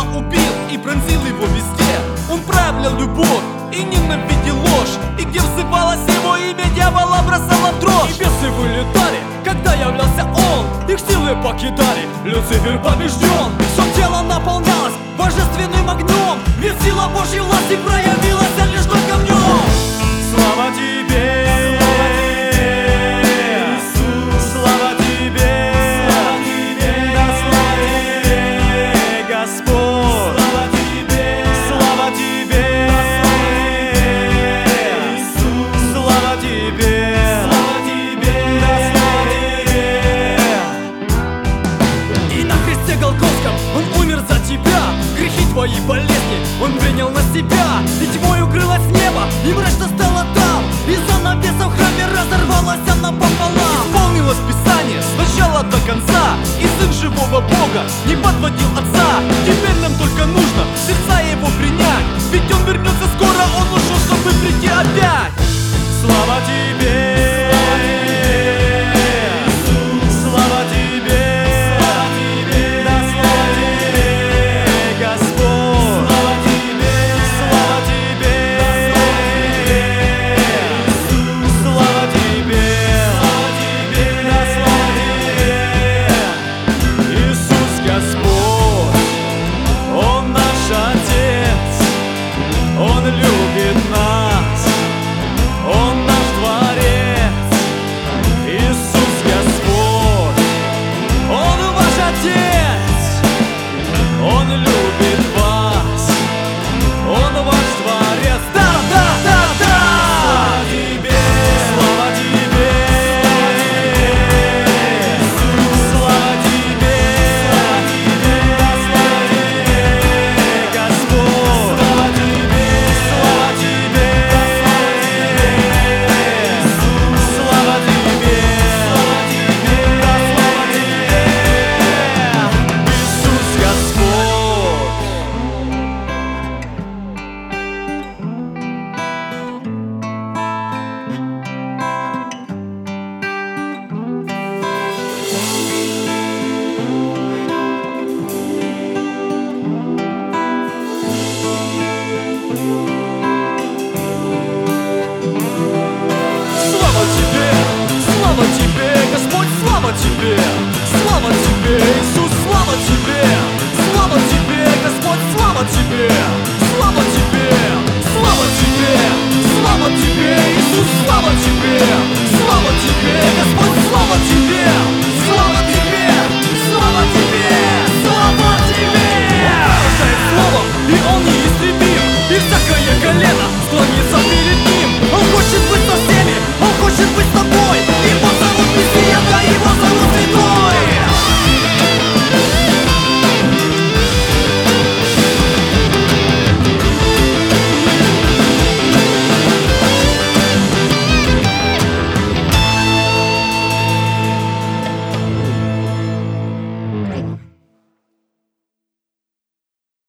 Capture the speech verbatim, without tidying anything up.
убил и пронзил его везде. Он проявлял любовь и ненавидел ложь, и где взывалось его имя, дьявола бросало в дрожь. И бесы вылетали, когда являлся он, их силы покидали, Люцифер побежден. Все тело наполнялось божественным огнем, ведь сила Божьей власти проявилась лишь только в нем. Слава тебе! Твои болезни Он принял на себя, и тьмой укрылось небо, и мрачно стало там, и занавеса в храме разорвалась она пополам. Исполнилось Писание с начала до конца, и Сын живого Бога не подводил Отца. Теперь нам только нужно сердца Его принять, ведь Он вернется скоро, Он ушел, чтобы прийти опять. Слава Тебе! Слава Тебе, слава Тебе, Иисус, слава Тебе, слава Тебе, Господь, слава Тебе, слава Тебе, слава Тебе, слава Тебе, Иисус, слава Тебе, слава Тебе, Господь, слава Тебе, слава Тебе, слава Тебе, слава Тебе. Он поражает словом, и Он неистребим, и всякое колено склонится перед Ним. Он хочет быть со всеми, Он хочет быть с